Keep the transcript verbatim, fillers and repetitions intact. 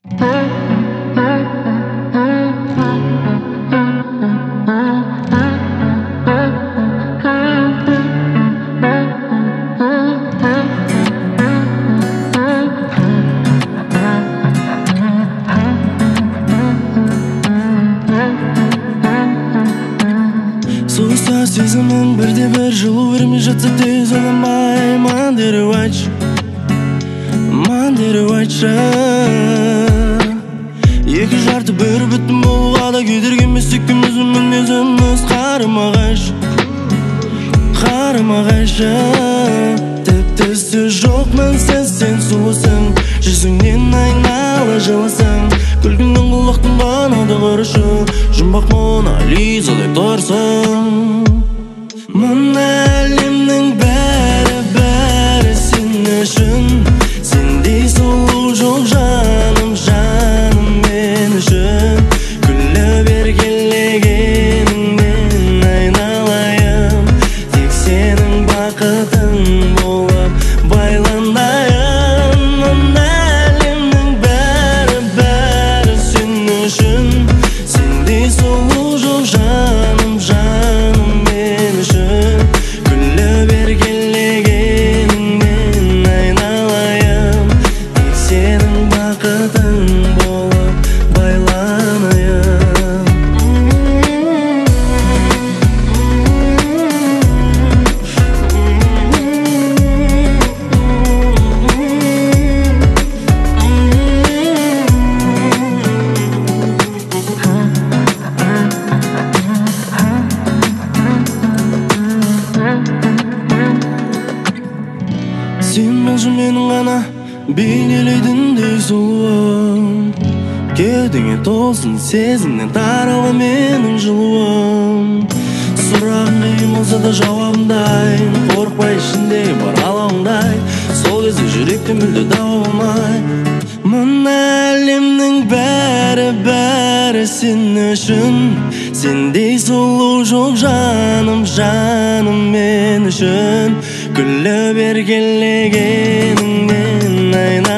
Susa сезімің бірде бір жылу бермей жатса тез ойламай маған дереу айтшы, маған дереу айтшы. Екі жарты бір бүтін болуға да кедергі емес, екеуміздің мінезіміз қарама-қайшы, қарама-қайшы. Тіпті сөз жоқ мінсіз сен сұлусың, жүзіңнен айнала жылысың, күлкіңнің құлақтың банады құрышы, жұмбақ Мона Лизадай тұрсың. Мына әлемнің бәрі бәрі сен үшін, сендей сұлу жоқ жаным, жаным мен үшін. Күле бер келгеніңнен айналайын, тек сенің бақытың болып байланайын. Мына әлемнің бәрі бәрі сен үшін, сендей сұлу жоқ жаным, жаным мен үшін. Күле бер келгеніңнен айналайын, тек сенің бақытың болып байланайын. Сен болшы менің ғана бейнелейтіндей сұлуым, кеудеңе толсын сезімнен таралған менің жылуым. Сұрағың қиын болса да жауабын дайын, қорықпай ішіндегі бар алауыңдай, сол кезде жүректе мүлде дау болмай. Мына әлемнің бәрі бәрі сен үшін, сендей сұлу жоқ жаным, жаным мен үшін. Күле бер келгеніңнен айналайын.